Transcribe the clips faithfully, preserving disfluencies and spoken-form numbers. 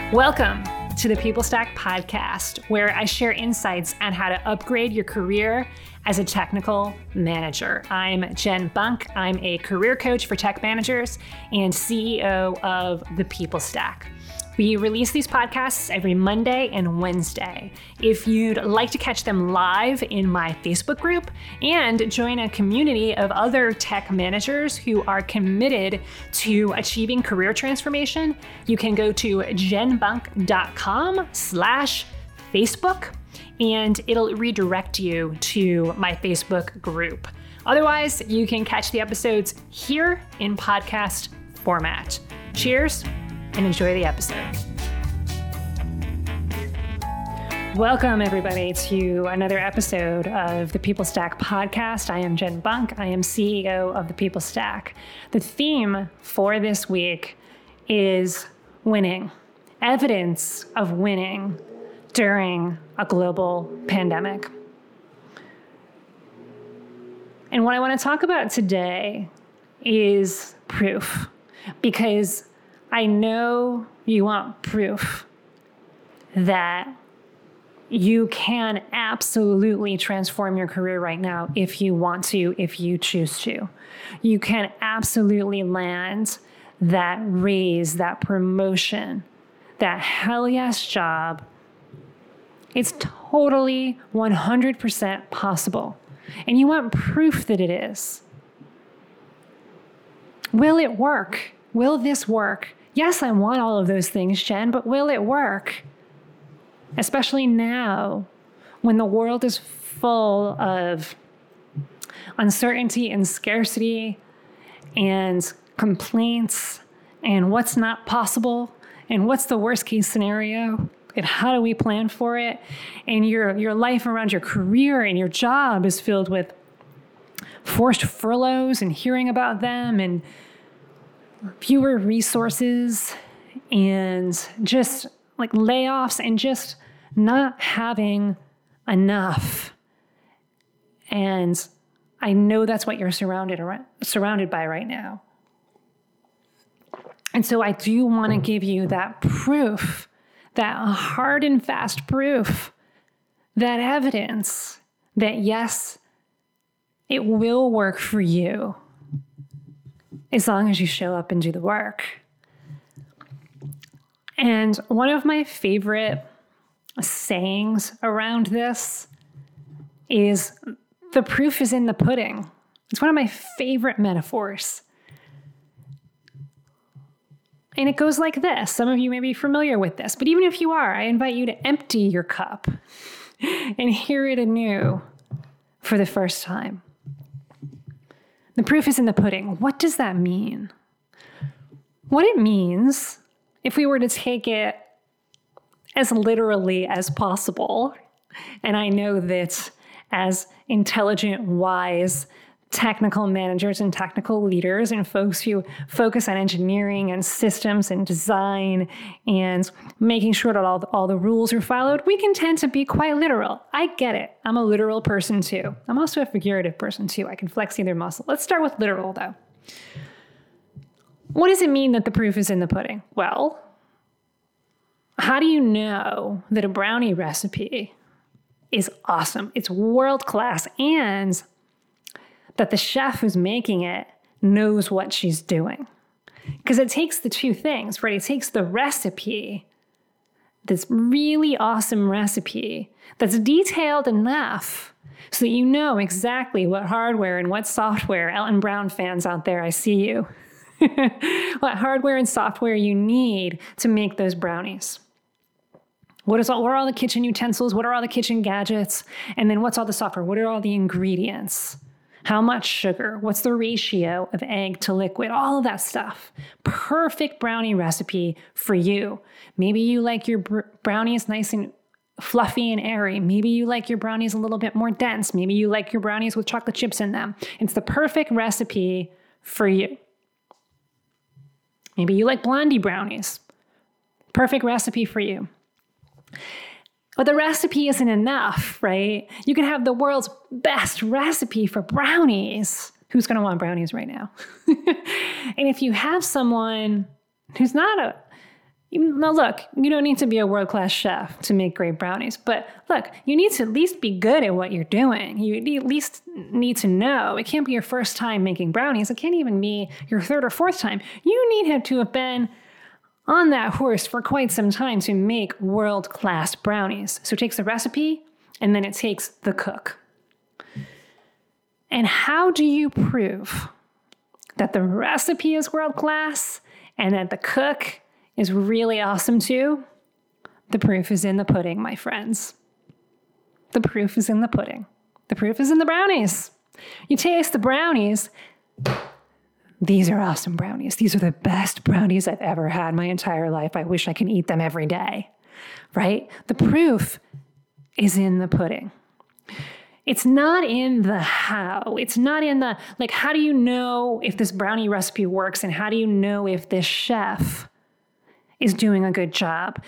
Welcome to the People Stack podcast, where I share insights on how to upgrade your career as a technical manager. I'm Jen Bunk. I'm a career coach for tech managers and C E O of the People Stack. We release these podcasts every Monday and Wednesday. If you'd like to catch them live in my Facebook group and join a community of other tech managers who are committed to achieving career transformation, you can go to jenbunk.com slash Facebook and it'll redirect you to my Facebook group. Otherwise, you can catch the episodes here in podcast format. Cheers and enjoy the episode. Welcome, everybody, to another episode of the People Stack podcast. I am Jen Bunk. I am C E O of the People Stack. The theme for this week is winning, evidence of winning during a global pandemic. And what I want to talk about today is proof, because I know you want proof that you can absolutely transform your career right now if you want to, if you choose to. You can absolutely land that raise, that promotion, that hell yes job. It's totally one hundred percent possible. And you want proof that it is. Will it work? Will this work? Yes, I want all of those things, Jen, but will it work? Especially now, when the world is full of uncertainty and scarcity and complaints and what's not possible and what's the worst case scenario and how do we plan for it? And your, your life around your career and your job is filled with forced furloughs and hearing about them and fewer resources and just like layoffs and just not having enough. And I know that's what you're surrounded around, surrounded by right now. And so I do want to give you that proof, that hard and fast proof, that evidence that yes, it will work for you as long as you show up and do the work. And one of my favorite sayings around this is the proof is in the pudding. It's one of my favorite metaphors. And it goes like this. Some of you may be familiar with this, but even if you are, I invite you to empty your cup and hear it anew for the first time. The proof is in the pudding. What does that mean? What it means, if we were to take it as literally as possible, and I know that as intelligent, wise, technical managers and technical leaders and folks who focus on engineering and systems and design and making sure that all the, all the rules are followed, we can tend to be quite literal. I get it. I'm a literal person too. I'm also a figurative person too. I can flex either muscle. Let's start with literal though. What does it mean that the proof is in the pudding? Well, how do you know that a brownie recipe is awesome? It's world class, and that the chef who's making it knows what she's doing. Because it takes the two things, right? It takes the recipe, this really awesome recipe that's detailed enough so that you know exactly what hardware and what software, Elton Brown fans out there, I see you, what hardware and software you need to make those brownies. What is all, what are all the kitchen utensils? What are all the kitchen gadgets? And then what's all the software? What are all the ingredients? How much sugar? What's the ratio of egg to liquid? All of that stuff. Perfect brownie recipe for you. Maybe you like your br- brownies nice and fluffy and airy. Maybe you like your brownies a little bit more dense. Maybe you like your brownies with chocolate chips in them. It's the perfect recipe for you. Maybe you like blondie brownies. Perfect recipe for you. But the recipe isn't enough, right? You can have the world's best recipe for brownies. Who's going to want brownies right now? And if you have someone who's not a Now, look, you don't need to be a world-class chef to make great brownies, but look, you need to at least be good at what you're doing. You at least need to know. It can't be your first time making brownies. It can't even be your third or fourth time. You need to have been on that horse for quite some time to make world-class brownies. So it takes the recipe, and then it takes the cook. And how do you prove that the recipe is world-class and that the cook is really awesome too? The proof is in the pudding, my friends. The proof is in the pudding. The proof is in the brownies. You taste the brownies. These are awesome brownies. These are the best brownies I've ever had my entire life. I wish I could eat them every day, right? The proof is in the pudding. It's not in the how. It's not in the, like, how do you know if this brownie recipe works, and how do you know if this chef is doing a good job?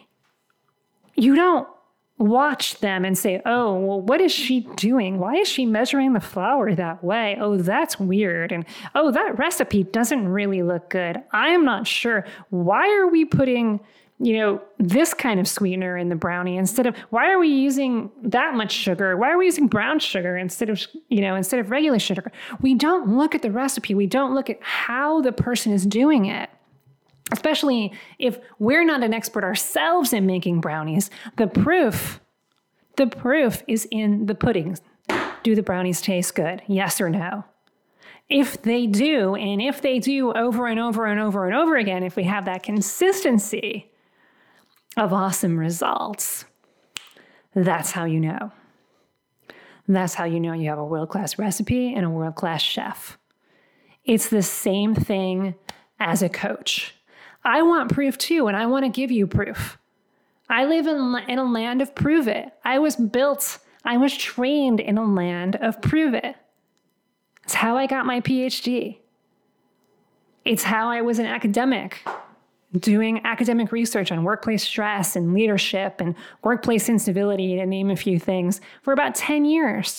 You don't watch them and say, oh, well, what is she doing? Why is she measuring the flour that way? Oh, that's weird. And oh, that recipe doesn't really look good. I'm not sure. Why are we putting, you know, this kind of sweetener in the brownie instead of, why are we using that much sugar? Why are we using brown sugar instead of, you know, instead of regular sugar? We don't look at the recipe. We don't look at how the person is doing it. Especially if we're not an expert ourselves in making brownies. The proof, the proof is in the pudding. Do the brownies taste good? Yes or no? If they do, and if they do over and over and over and over again, if we have that consistency of awesome results, that's how you know. That's how you know you have a world-class recipe and a world-class chef. It's the same thing as a coach. I want proof too, and I want to give you proof. I live in, in a land of prove it. I was built, I was trained in a land of prove it. It's how I got my P H D. It's how I was an academic, doing academic research on workplace stress and leadership and workplace incivility, to name a few things, for about ten years.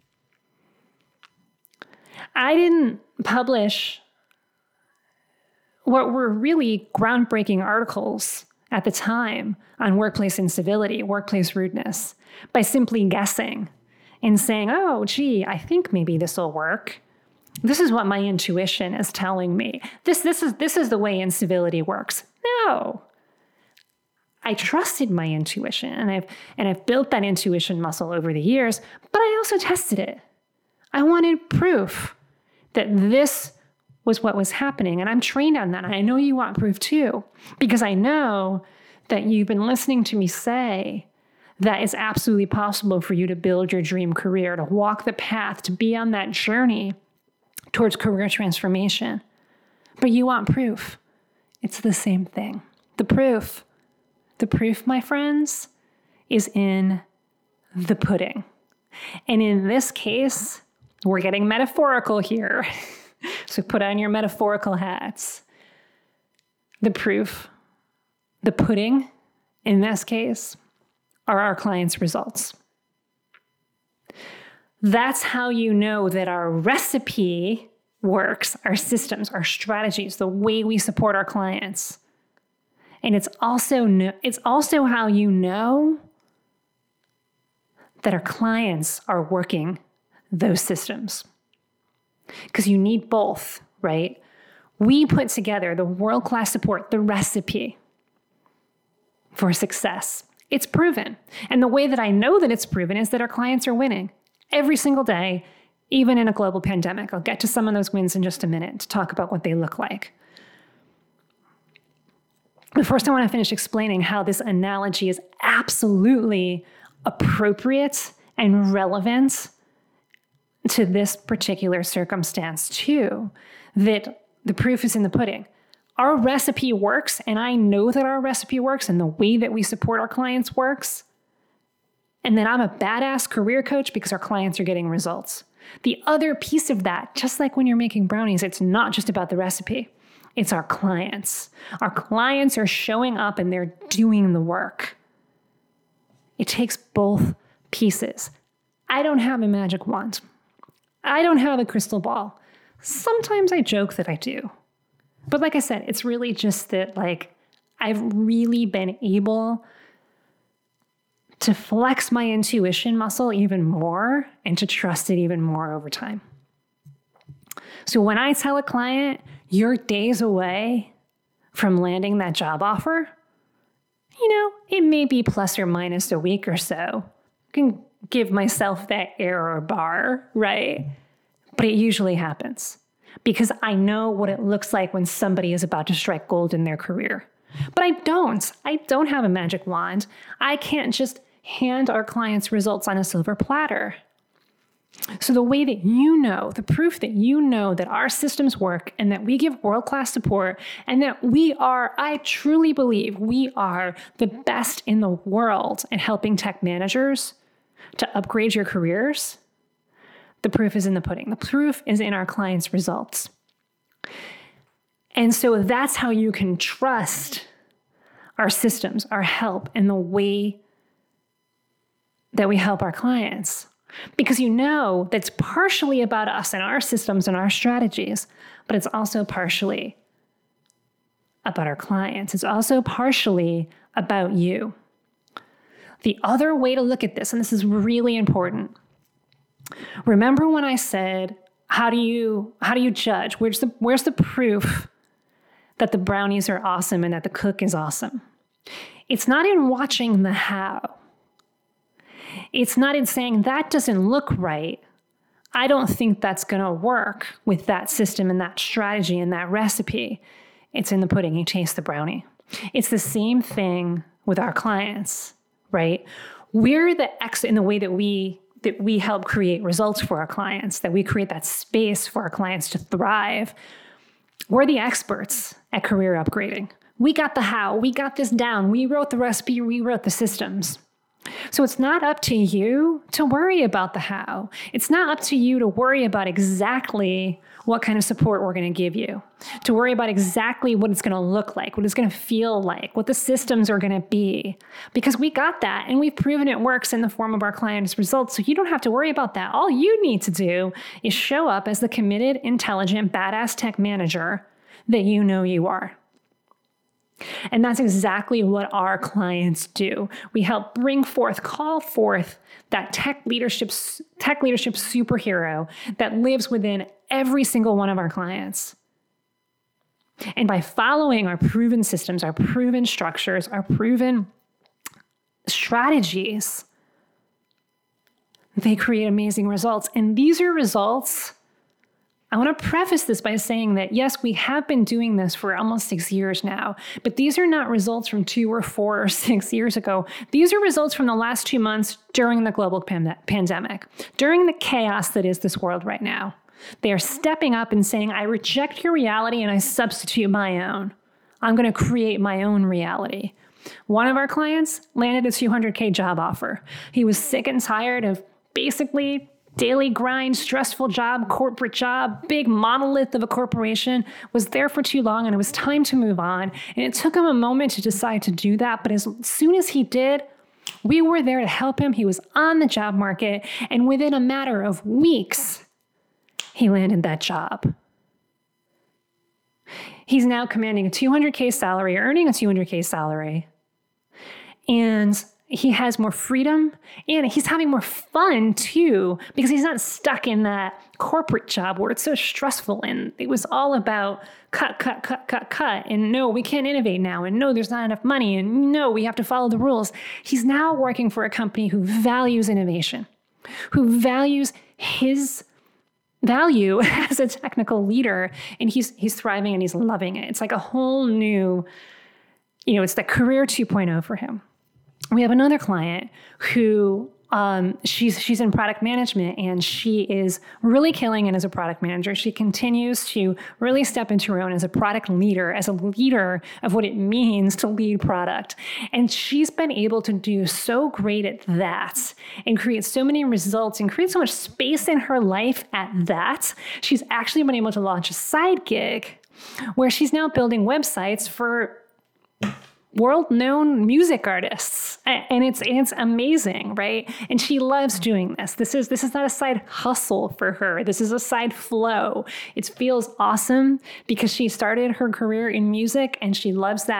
I didn't publish what were really groundbreaking articles at the time on workplace incivility, workplace rudeness, by simply guessing and saying, oh, gee, I think maybe this will work. This is what my intuition is telling me. This, this is, this is the way incivility works. No. I trusted my intuition, and I've, and I've built that intuition muscle over the years, but I also tested it. I wanted proof that this was what was happening. And I'm trained on that. And I know you want proof too, because I know that you've been listening to me say that it's absolutely possible for you to build your dream career, to walk the path, to be on that journey towards career transformation. But you want proof. It's the same thing. The proof, the proof, my friends, is in the pudding. And in this case, we're getting metaphorical here. So put on your metaphorical hats. The proof, the pudding, in this case, are our clients' results. That's how you know that our recipe works, our systems, our strategies, the way we support our clients. And it's also no, it's also how you know that our clients are working those systems. Because you need both, right? We put together the world-class support, the recipe for success. It's proven. And the way that I know that it's proven is that our clients are winning every single day, even in a global pandemic. I'll get to some of those wins in just a minute to talk about what they look like. But first, I want to finish explaining how this analogy is absolutely appropriate and relevant to this particular circumstance too, that the proof is in the pudding. Our recipe works, and I know that our recipe works and the way that we support our clients works. And then I'm a badass career coach because our clients are getting results. The other piece of that, just like when you're making brownies, it's not just about the recipe. It's our clients. Our clients are showing up and they're doing the work. It takes both pieces. I don't have a magic wand. I don't have a crystal ball. Sometimes I joke that I do. But like I said, it's really just that, like, I've really been able to flex my intuition muscle even more and to trust it even more over time. So when I tell a client, you're days away from landing that job offer, you know, it may be plus or minus a week or so. I can give myself that error bar, right? But it usually happens because I know what it looks like when somebody is about to strike gold in their career. But I don't. I don't have a magic wand. I can't just hand our clients results on a silver platter. So the way that you know, the proof that you know that our systems work and that we give world-class support and that we are, I truly believe we are the best in the world at helping tech managers to upgrade your careers, the proof is in the pudding. The proof is in our clients' results. And so that's how you can trust our systems, our help, and the way that we help our clients. Because you know that's partially about us and our systems and our strategies, but it's also partially about our clients. It's also partially about you. The other way to look at this, and this is really important, remember when I said, how do you how do you judge? Where's the where's the proof that the brownies are awesome and that the cook is awesome? It's not in watching the how. It's not in saying that doesn't look right. I don't think that's going to work with that system and that strategy and that recipe. It's in the pudding. You taste the brownie. It's the same thing with our clients, right? We're the ex in the way that we that we help create results for our clients, that we create that space for our clients to thrive. We're the experts at career upgrading. We got the how. We got this down. We wrote the recipe. We wrote the systems. So it's not up to you to worry about the how. It's not up to you to worry about exactly what kind of support we're going to give you, to worry about exactly what it's going to look like, what it's going to feel like, what the systems are going to be, because we got that and we've proven it works in the form of our clients' results. So you don't have to worry about that. All you need to do is show up as the committed, intelligent, badass tech manager that you know you are. And that's exactly what our clients do. We help bring forth, call forth that tech leadership, tech leadership superhero that lives within every single one of our clients. And by following our proven systems, our proven structures, our proven strategies, they create amazing results. And these are results. I want to preface this by saying that, yes, we have been doing this for almost six years now, but these are not results from two or four or six years ago. These are results from the last two months during the global pand- pandemic, during the chaos that is this world right now. They are stepping up and saying, I reject your reality and I substitute my own. I'm going to create my own reality. One of our clients landed a two hundred K job offer. He was sick and tired of basically daily grind, stressful job, corporate job, big monolith of a corporation, was there for too long and it was time to move on. And it took him a moment to decide to do that. But as soon as he did, we were there to help him. He was on the job market. And within a matter of weeks, he landed that job. He's now commanding a two hundred K salary, earning a two hundred K salary. And he has more freedom and he's having more fun too, because he's not stuck in that corporate job where it's so stressful and it was all about cut, cut, cut, cut, cut. And no, we can't innovate now. And no, there's not enough money. And no, we have to follow the rules. He's now working for a company who values innovation, who values his value as a technical leader. And he's, he's thriving and he's loving it. It's like a whole new, you know, it's the career two point oh for him. We have another client who um, she's she's in product management and she is really killing it as a product manager. She continues to really step into her own as a product leader, as a leader of what it means to lead product. And she's been able to do so great at that and create so many results and create so much space in her life at that. She's actually been able to launch a side gig where she's now building websites for world-known music artists. And it's it's amazing, right? And she loves doing this. This is this is not a side hustle for her. This is a side flow. It feels awesome because she started her career in music and she loves that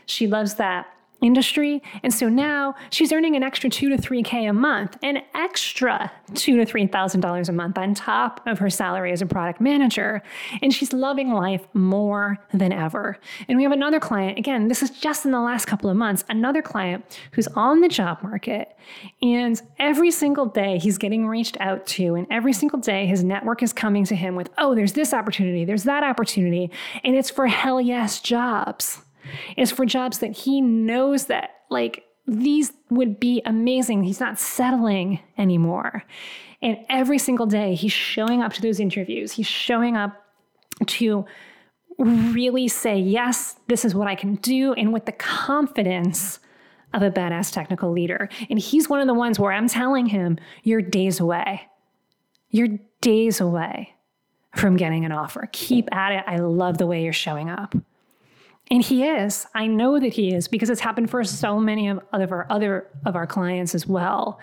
She loves that industry. And so now she's earning an extra two to three K a month, an extra two to three thousand dollars a month on top of her salary as a product manager. And she's loving life more than ever. And we have another client, again, this is just in the last couple of months, another client who's on the job market. And every single day he's getting reached out to, and every single day his network is coming to him with, oh, there's this opportunity, there's that opportunity. And it's for hell yes jobs. It's for jobs that he knows that, like, these would be amazing. He's not settling anymore. And every single day he's showing up to those interviews. He's showing up to really say, yes, this is what I can do. And with the confidence of a badass technical leader. And he's one of the ones where I'm telling him, you're days away. You're days away from getting an offer. Keep at it. I love the way you're showing up. And he is. I know that he is, because it's happened for so many of our other of our clients as well.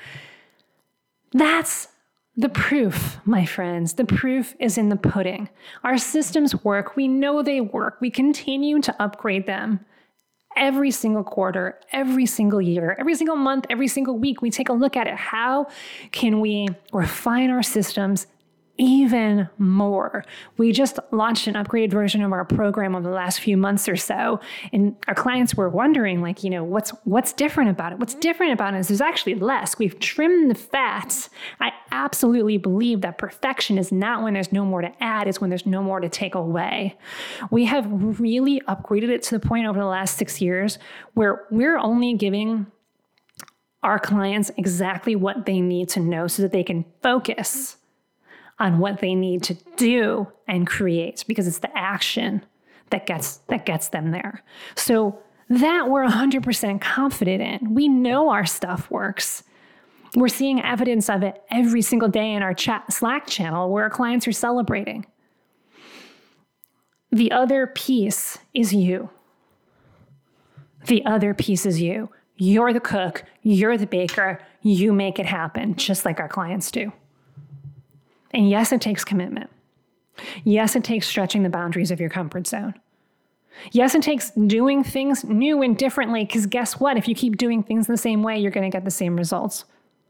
That's the proof, my friends. The proof is in the pudding. Our systems work. We know they work. We continue to upgrade them every single quarter, every single year, every single month, every single week. We take a look at it. How can we refine our systems even more? We just launched an upgraded version of our program over the last few months or so. And our clients were wondering, like, you know, what's what's different about it? What's different about it is there's actually less. We've trimmed the fat. I absolutely believe that perfection is not when there's no more to add, it's when there's no more to take away. We have really upgraded it to the point over the last six years where we're only giving our clients exactly what they need to know so that they can focus on what they need to do and create, because it's the action that gets that gets them there. So that we're one hundred percent confident in. We know our stuff works. We're seeing evidence of it every single day in our chat Slack channel where our clients are celebrating. The other piece is you. The other piece is you. You're the cook. You're the baker. You make it happen, just like our clients do. And yes, it takes commitment. Yes, it takes stretching the boundaries of your comfort zone. Yes, it takes doing things new and differently, because guess what? If you keep doing things the same way, you're going to get the same results.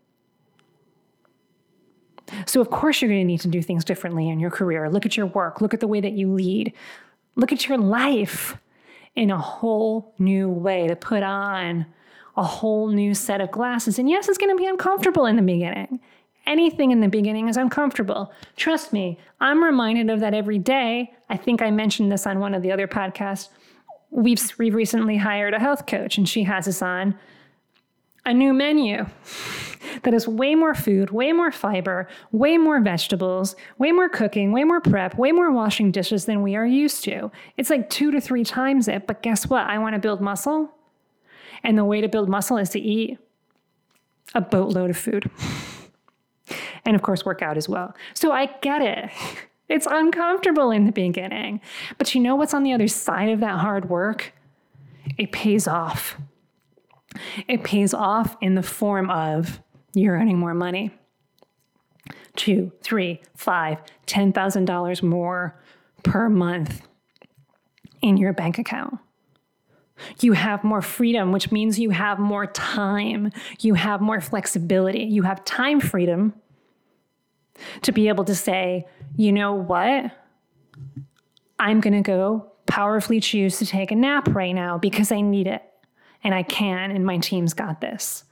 So of course you're going to need to do things differently in your career. Look at your work. Look at the way that you lead. Look at your life in a whole new way, to put on a whole new set of glasses. And yes, it's going to be uncomfortable in the beginning. Anything in the beginning is uncomfortable. Trust me, I'm reminded of that every day. I think I mentioned this on one of the other podcasts. We've, we've recently hired a health coach, and she has us on a new menu that is way more food, way more fiber, way more vegetables, way more cooking, way more prep, way more washing dishes than we are used to. It's like two to three times it, but guess what? I want to build muscle, and the way to build muscle is to eat a boatload of food. And of course, work out as well. So I get it. It's uncomfortable in the beginning. But you know what's on the other side of that hard work? It pays off. It pays off in the form of you're earning more money. Two, three, five, ten thousand dollars more per month in your bank account. You have more freedom, which means you have more time. You have more flexibility. You have time freedom to be able to say, you know what? I'm going to go powerfully choose to take a nap right now because I need it, and I can, and my team's got this.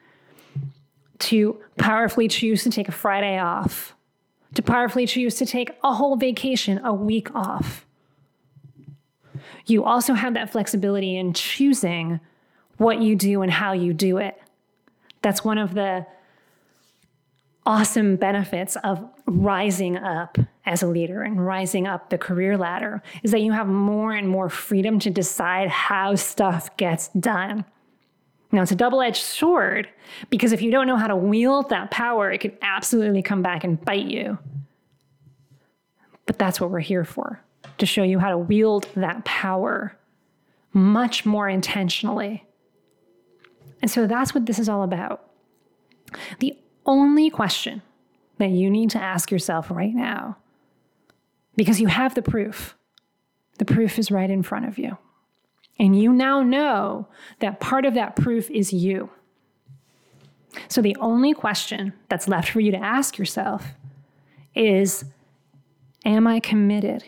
To powerfully choose to take a Friday off. To powerfully choose to take a whole vacation, a week off. You also have that flexibility in choosing what you do and how you do it. That's one of the awesome benefits of rising up as a leader and rising up the career ladder, is that you have more and more freedom to decide how stuff gets done. Now, it's a double-edged sword, because if you don't know how to wield that power, it could absolutely come back and bite you. But that's what we're here for, to show you how to wield that power much more intentionally. And so that's what this is all about. The only question that you need to ask yourself right now, because you have the proof, the proof is right in front of you. And you now know that part of that proof is you. So the only question that's left for you to ask yourself is, am I committed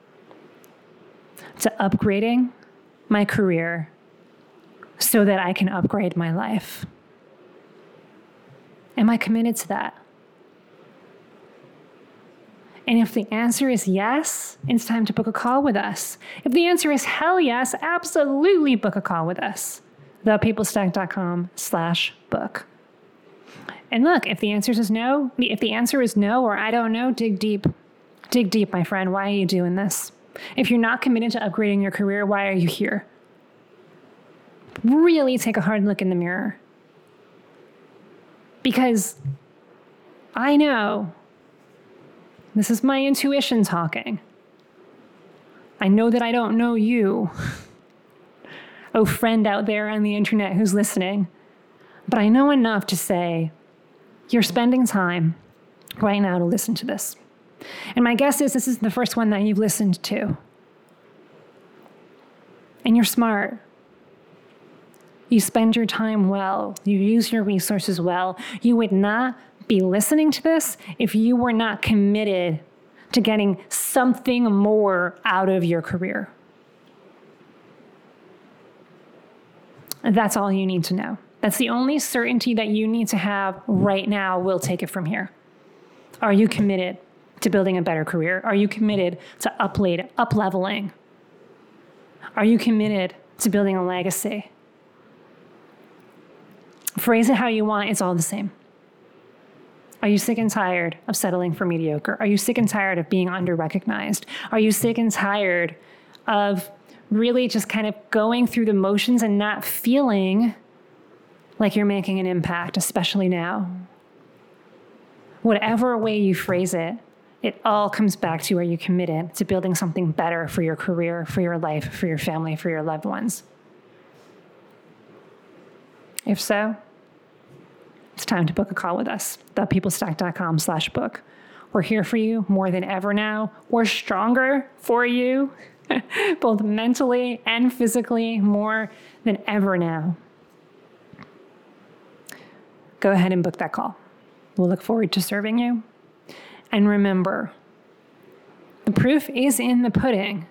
to upgrading my career so that I can upgrade my life? Am I committed to that? And if the answer is yes, it's time to book a call with us. If the answer is hell yes, absolutely book a call with us. thepeoplestack.com slash book. And look, if the answer is no, if the answer is no, or I don't know, dig deep. Dig deep, my friend. Why are you doing this? If you're not committed to upgrading your career, why are you here? Really take a hard look in the mirror. Because I know, this is my intuition talking. I know that I don't know you, oh friend out there on the internet who's listening, but I know enough to say, you're spending time right now to listen to this. And my guess is this is the first one that you've listened to. And you're smart. You spend your time well. You use your resources well. You would not be listening to this if you were not committed to getting something more out of your career. That's all you need to know. That's the only certainty that you need to have right now. We'll take it from here. Are you committed to building a better career? Are you committed to uplead, up-leveling? Are you committed to building a legacy? Phrase it how you want, it's all the same. Are you sick and tired of settling for mediocre? Are you sick and tired of being under-recognized? Are you sick and tired of really just kind of going through the motions and not feeling like you're making an impact, especially now? Whatever way you phrase it, it all comes back to, are you committed to building something better for your career, for your life, for your family, for your loved ones? If so, it's time to book a call with us, thepeoplestack.com slash book. We're here for you more than ever now. We're stronger for you, both mentally and physically, more than ever now. Go ahead and book that call. We'll look forward to serving you. And remember, the proof is in the pudding.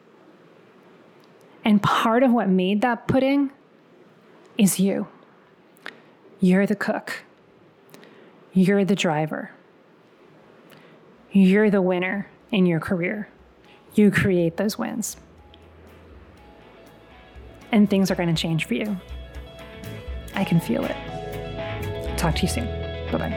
And part of what made that pudding is you. You're the cook. You're the driver. You're the winner in your career. You create those wins. And things are going to change for you. I can feel it. Talk to you soon. Bye-bye.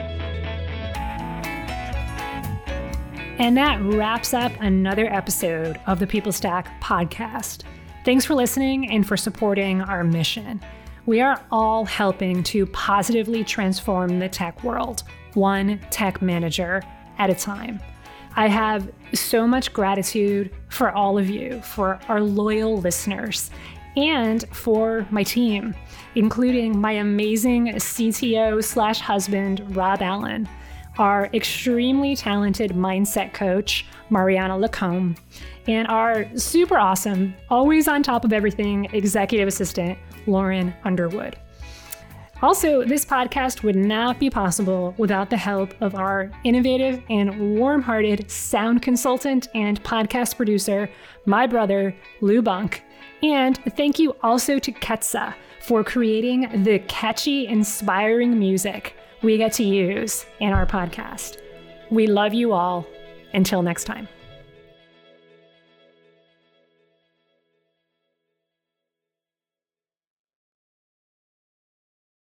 And that wraps up another episode of the People Stack podcast. Thanks for listening and for supporting our mission. We are all helping to positively transform the tech world, one tech manager at a time. I have so much gratitude for all of you, for our loyal listeners, and for my team, including my amazing C T O slash husband, Rob Allen, our extremely talented mindset coach, Mariana Lacombe, and our super awesome, always on top of everything, executive assistant, Lauren Underwood. Also, this podcast would not be possible without the help of our innovative and warm-hearted sound consultant and podcast producer, my brother, Lou Bunk. And thank you also to Ketsa for creating the catchy, inspiring music we get to use in our podcast. We love you all. Until next time.